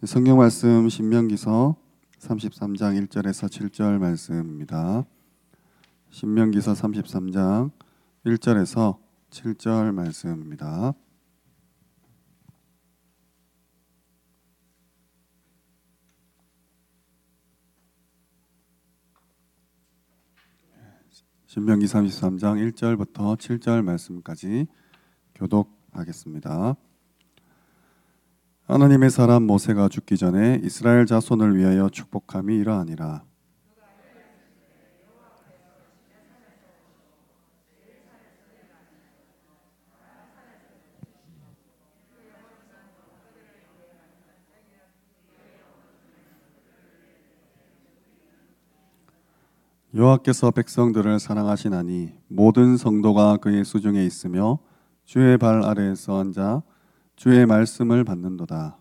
성경 말씀 신명기서 33장 1절에서 7절 말씀입니다. 신명기서 33장 1절에서 7절 말씀입니다. 신명기 33장 1절부터 7절 말씀까지 교독하겠습니다. 하나님의 사람 모세가 죽기 전에 이스라엘 자손을 위하여 축복함이 이러하니라. 여호와께서 백성들을 사랑하시나니 모든 성도가 그의 수중에 있으며 주의 발 아래에서 앉아 주의 말씀을 받는도다.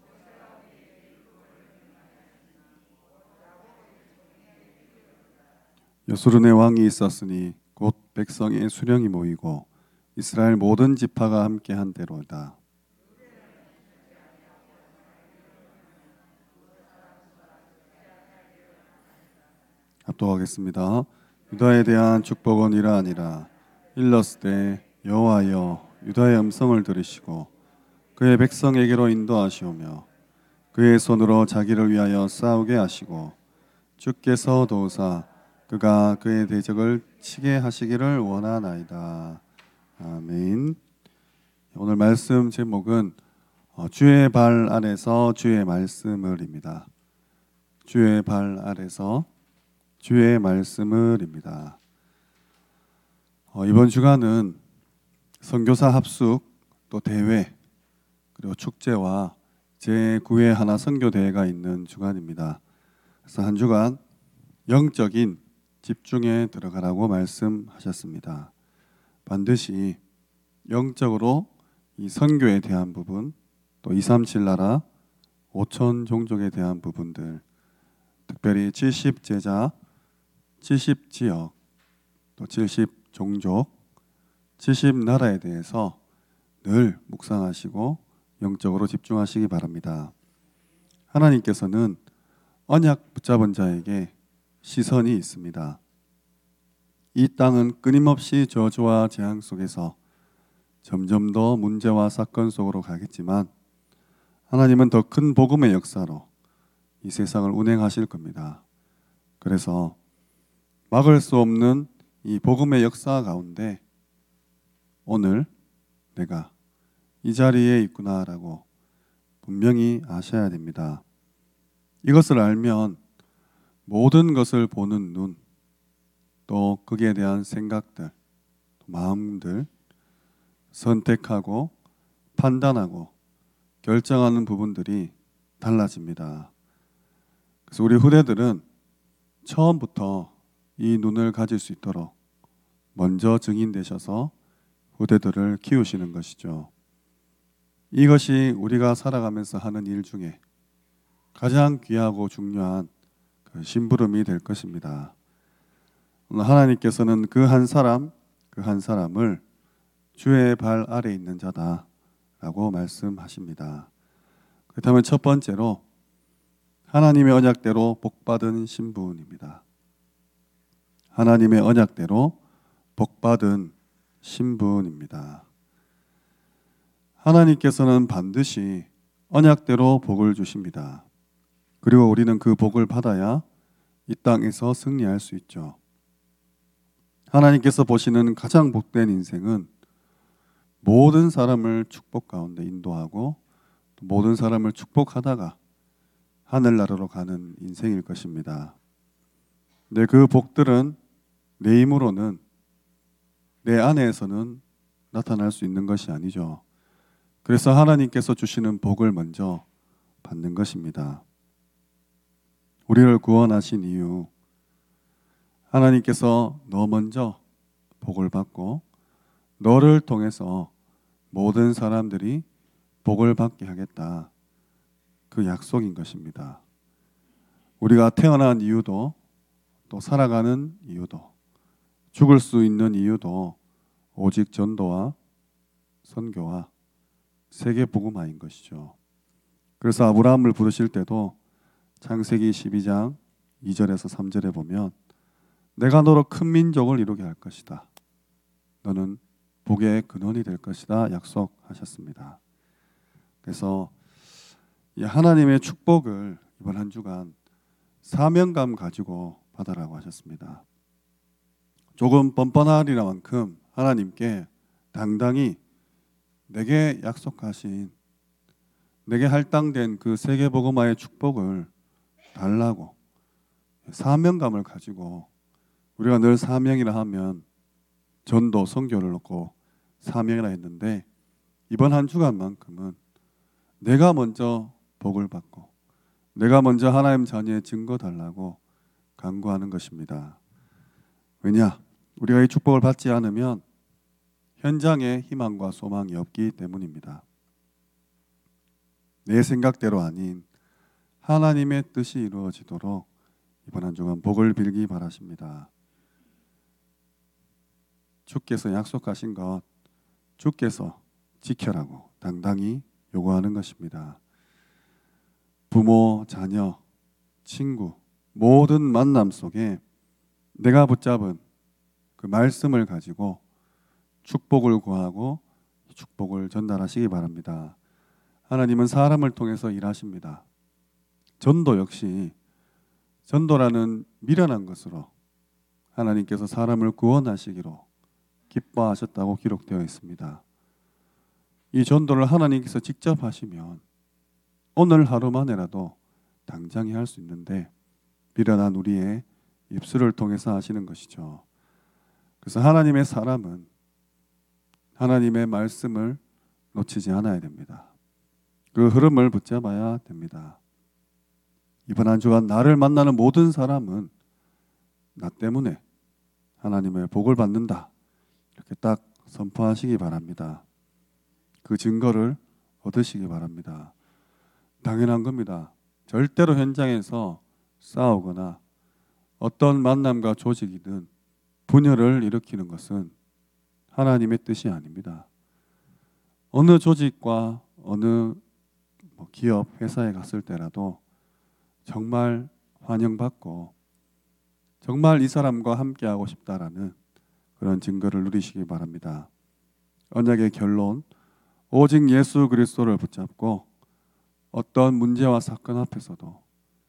여수르네 왕이 있었으니 곧 백성의 수령이 모이고 이스라엘 모든 지파가 함께한 대로다. 합독하겠습니다. 유다에 대한 축복은 이러하니라. 일렀을 여호와여 유다의 음성을 들으시고 그의 백성에게로 인도하시오며 그의 손으로 자기를 위하여 싸우게 하시고 주께서 도우사 그가 그의 대적을 치게 하시기를 원하나이다. 아멘. 오늘 말씀 제목은 주의 발 아래서 주의 말씀을입니다. 주의 발 아래서 주의 말씀을입니다. 이번 주간은 선교사 합숙 또 대회 그리고 축제와 제9회 하나 선교대회가 있는 주간입니다. 그래서 한 주간 영적인 집중에 들어가라고 말씀하셨습니다. 반드시 영적으로 이 선교에 대한 부분, 또 237 나라 5천 종족에 대한 부분들, 특별히 70제자, 70지역, 또 70종족, 70나라에 대해서 늘 묵상하시고 영적으로 집중하시기 바랍니다. 하나님께서는 언약 붙잡은 자에게 시선이 있습니다. 이 땅은 끊임없이 저주와 재앙 속에서 점점 더 문제와 사건 속으로 가겠지만 하나님은 더 큰 복음의 역사로 이 세상을 운행하실 겁니다. 그래서 막을 수 없는 이 복음의 역사 가운데 오늘 내가 이 자리에 있구나라고 분명히 아셔야 됩니다. 이것을 알면 모든 것을 보는 눈, 또 거기에 대한 생각들, 마음들, 선택하고 판단하고 결정하는 부분들이 달라집니다. 그래서 우리 후대들은 처음부터 이 눈을 가질 수 있도록 먼저 증인되셔서 후대들을 키우시는 것이죠. 이것이 우리가 살아가면서 하는 일 중에 가장 귀하고 중요한 그 심부름이 될 것입니다. 오늘 하나님께서는 그 한 사람을 주의 발 아래 있는 자다라고 말씀하십니다. 그렇다면 첫 번째로 하나님의 언약대로 복받은 신분입니다. 하나님의 언약대로 복받은 신분입니다. 하나님께서는 반드시 언약대로 복을 주십니다. 그리고 우리는 그 복을 받아야 이 땅에서 승리할 수 있죠. 하나님께서 보시는 가장 복된 인생은 모든 사람을 축복 가운데 인도하고 모든 사람을 축복하다가 하늘나라로 가는 인생일 것입니다. 근데 그 복들은 내 힘으로는 내 안에서는 나타날 수 있는 것이 아니죠. 그래서 하나님께서 주시는 복을 먼저 받는 것입니다. 우리를 구원하신 이유, 하나님께서 너 먼저 복을 받고 너를 통해서 모든 사람들이 복을 받게 하겠다. 그 약속인 것입니다. 우리가 태어난 이유도 또 살아가는 이유도 죽을 수 있는 이유도 오직 전도와 선교와 세계 복음화인 것이죠. 그래서 아브라함을 부르실 때도 창세기 12장 2절에서 3절에 보면 내가 너로 큰 민족을 이루게 할 것이다. 너는 복의 근원이 될 것이다 약속하셨습니다. 그래서 이 하나님의 축복을 이번 한 주간 사명감 가지고 받아라고 하셨습니다. 조금 뻔뻔하리라만큼 하나님께 당당히 내게 약속하신, 내게 할당된 그 세계복음화의 축복을 달라고 사명감을 가지고, 우리가 늘 사명이라 하면 전도, 선교를 놓고 사명이라 했는데 이번 한 주간만큼은 내가 먼저 복을 받고 내가 먼저 하나님 자녀의 증거 달라고 간구하는 것입니다. 왜냐? 우리가 이 축복을 받지 않으면 현장에 희망과 소망이 없기 때문입니다. 내 생각대로 아닌 하나님의 뜻이 이루어지도록 이번 한 주간 복을 빌기 바라십니다. 주께서 약속하신 것 주께서 지켜라고 당당히 요구하는 것입니다. 부모, 자녀, 친구 모든 만남 속에 내가 붙잡은 그 말씀을 가지고 축복을 구하고 축복을 전달하시기 바랍니다. 하나님은 사람을 통해서 일하십니다. 전도 역시 전도라는 미련한 것으로 하나님께서 사람을 구원하시기로 기뻐하셨다고 기록되어 있습니다. 이 전도를 하나님께서 직접 하시면 오늘 하루만에라도 당장에 할 수 있는데 미련한 우리의 입술을 통해서 하시는 것이죠. 그래서 하나님의 사람은 하나님의 말씀을 놓치지 않아야 됩니다. 그 흐름을 붙잡아야 됩니다. 이번 한 주간 나를 만나는 모든 사람은 나 때문에 하나님의 복을 받는다, 이렇게 딱 선포하시기 바랍니다. 그 증거를 얻으시기 바랍니다. 당연한 겁니다. 절대로 현장에서 싸우거나 어떤 만남과 조직이든 분열을 일으키는 것은 하나님의 뜻이 아닙니다. 어느 조직과 어느 기업, 회사에 갔을 때라도 정말 환영받고 정말 이 사람과 함께하고 싶다라는 그런 증거를 누리시기 바랍니다. 언약의 결론, 오직 예수 그리스도를 붙잡고 어떤 문제와 사건 앞에서도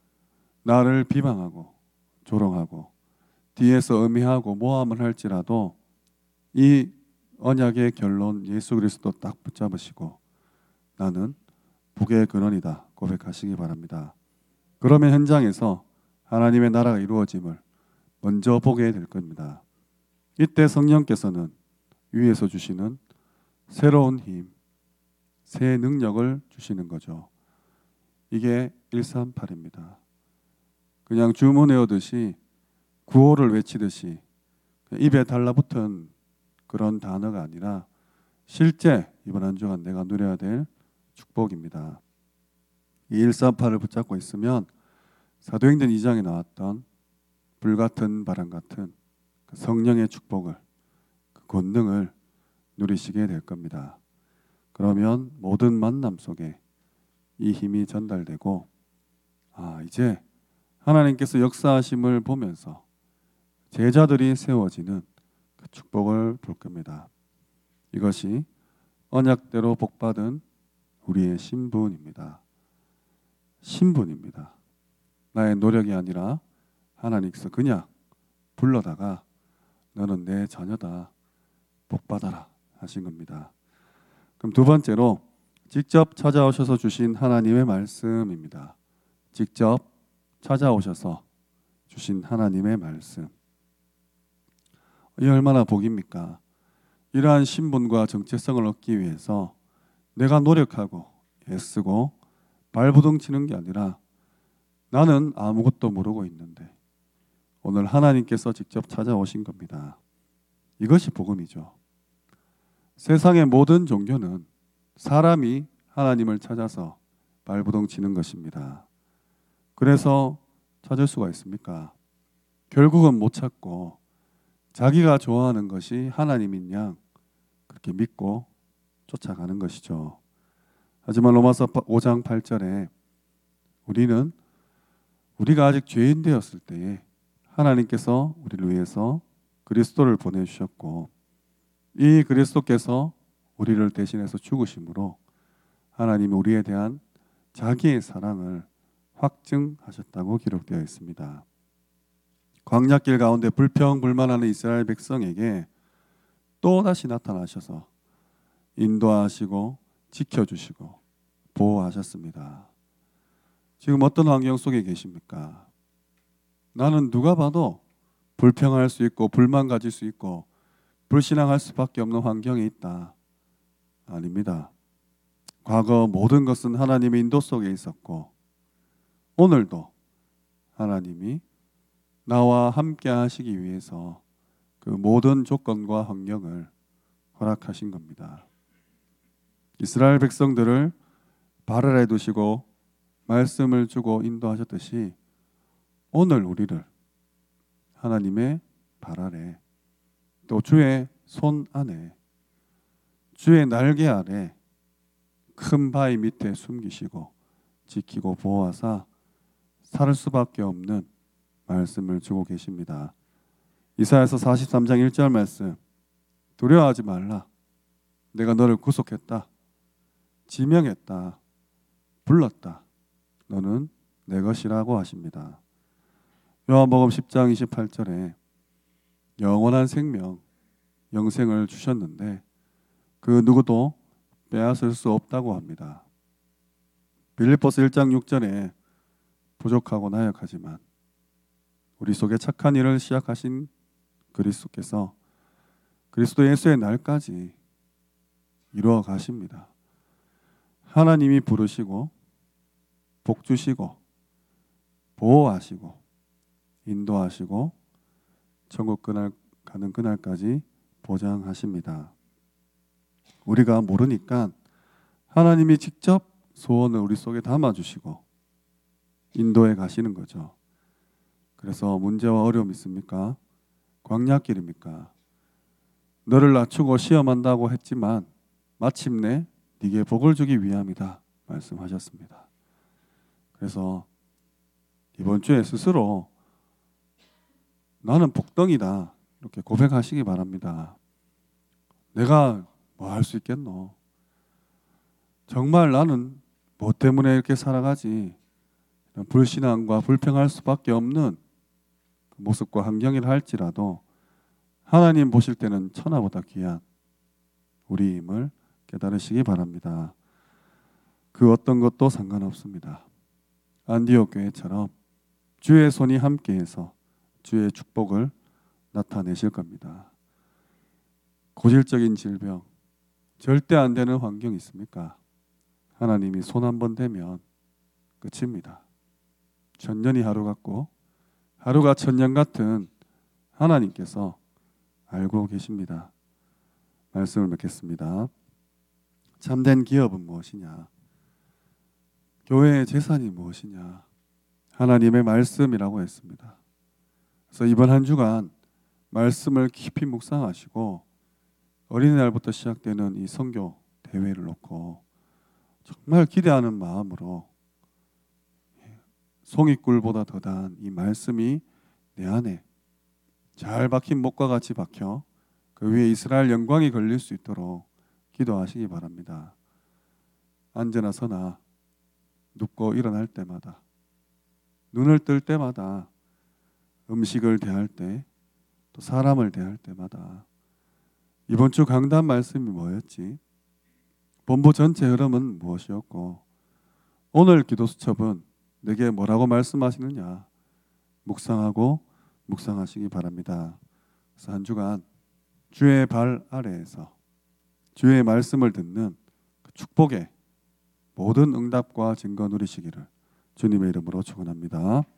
나를 비방하고 조롱하고 뒤에서 음해하고 모함을 할지라도 이 언약의 결론 예수 그리스도 딱 붙잡으시고 나는 복의 근원이다 고백하시기 바랍니다. 그러면 현장에서 하나님의 나라가 이루어짐을 먼저 보게 될 겁니다. 이때 성령께서는 위에서 주시는 새로운 힘, 새 능력을 주시는 거죠. 이게 138입니다. 그냥 주문 외우듯이 구호를 외치듯이 입에 달라붙은 그런 단어가 아니라 실제 이번 한 주간 내가 누려야 될 축복입니다. 이 138을 붙잡고 있으면 사도행전 2장에 나왔던 불같은 바람 같은 그 성령의 축복을, 그 권능을 누리시게 될 겁니다. 그러면 모든 만남 속에 이 힘이 전달되고 이제 하나님께서 역사하심을 보면서 제자들이 세워지는 그 축복을 볼 겁니다. 이것이 언약대로 복받은 우리의 신분입니다. 신분입니다. 나의 노력이 아니라 하나님께서 그냥 불러다가 너는 내 자녀다, 복받아라 하신 겁니다. 그럼 두 번째로 직접 찾아오셔서 주신 하나님의 말씀입니다. 직접 찾아오셔서 주신 하나님의 말씀. 이 얼마나 복입니까? 이러한 신분과 정체성을 얻기 위해서 내가 노력하고 애쓰고 발버둥 치는 게 아니라 나는 아무것도 모르고 있는데 오늘 하나님께서 직접 찾아오신 겁니다. 이것이 복음이죠. 세상의 모든 종교는 사람이 하나님을 찾아서 발버둥 치는 것입니다. 그래서 찾을 수가 있습니까? 결국은 못 찾고 자기가 좋아하는 것이 하나님인 양 그렇게 믿고 쫓아가는 것이죠. 하지만 로마서 5장 8절에 우리가 아직 죄인 되었을 때에 하나님께서 우리를 위해서 그리스도를 보내주셨고 이 그리스도께서 우리를 대신해서 죽으심으로 하나님이 우리에 대한 자기의 사랑을 확증하셨다고 기록되어 있습니다. 광야길 가운데 불평불만하는 이스라엘 백성에게 또다시 나타나셔서 인도하시고 지켜주시고 보호하셨습니다. 지금 어떤 환경 속에 계십니까? 나는 누가 봐도 불평할 수 있고 불만 가질 수 있고 불신앙할 수밖에 없는 환경에 있다. 아닙니다. 과거 모든 것은 하나님의 인도 속에 있었고 오늘도 하나님이 나와 함께 하시기 위해서 그 모든 조건과 환경을 허락하신 겁니다. 이스라엘 백성들을 발 아래 두시고 말씀을 주고 인도하셨듯이 오늘 우리를 하나님의 발 아래 또 주의 손 안에 주의 날개 아래 큰 바위 밑에 숨기시고 지키고 보호하사 살 수밖에 없는 말씀을 주고 계십니다. 이사야서 43장 1절 말씀, 두려워하지 말라. 내가 너를 구속했다. 지명했다. 불렀다. 너는 내 것이라고 하십니다. 요한복음 10장 28절에 영원한 생명, 영생을 주셨는데 그 누구도 빼앗을 수 없다고 합니다. 빌립보서 1장 6절에 부족하고 나약하지만 우리 속에 착한 일을 시작하신 그리스도께서 그리스도 예수의 날까지 이루어 가십니다. 하나님이 부르시고 복 주시고 보호하시고 인도하시고 천국 가는 그날까지 보장하십니다. 우리가 모르니까 하나님이 직접 소원을 우리 속에 담아주시고 인도해 가시는 거죠. 그래서 문제와 어려움이 있습니까? 광야길입니까? 너를 낮추고 시험한다고 했지만 마침내 네게 복을 주기 위함이다 말씀하셨습니다. 그래서 이번 주에 스스로 나는 복덩이다 이렇게 고백하시기 바랍니다. 내가 뭐 할 수 있겠노? 정말 나는 뭐 때문에 이렇게 살아가지? 불신앙과 불평할 수밖에 없는 모습과 환경이라 할지라도 하나님 보실 때는 천하보다 귀한 우리임을 깨달으시기 바랍니다. 그 어떤 것도 상관없습니다. 안디옥 교회처럼 주의 손이 함께해서 주의 축복을 나타내실 겁니다. 고질적인 질병, 절대 안 되는 환경이 있습니까? 하나님이 손 한번 대면 끝입니다. 천년이 하루 같고 하루가 천년 같은 하나님께서 알고 계십니다. 말씀을 맺겠습니다. 참된 기업은 무엇이냐? 교회의 재산이 무엇이냐? 하나님의 말씀이라고 했습니다. 그래서 이번 한 주간 말씀을 깊이 묵상하시고 어린이날부터 시작되는 이 선교 대회를 놓고 정말 기대하는 마음으로 송이꿀보다 더단 이 말씀이 내 안에 잘 박힌 목과 같이 박혀 그 위에 이스라엘 영광이 걸릴 수 있도록 기도하시기 바랍니다. 앉으나 서나 눕고 일어날 때마다 눈을 뜰 때마다 음식을 대할 때 또 사람을 대할 때마다 이번 주 강단 말씀이 뭐였지? 본부 전체 흐름은 무엇이었고 오늘 기도 수첩은 내게 뭐라고 말씀하시느냐 묵상하고 묵상하시기 바랍니다. 그래서 한 주간 주의 발 아래에서 주의 말씀을 듣는 그 축복의 모든 응답과 증거 누리시기를 주님의 이름으로 축원합니다.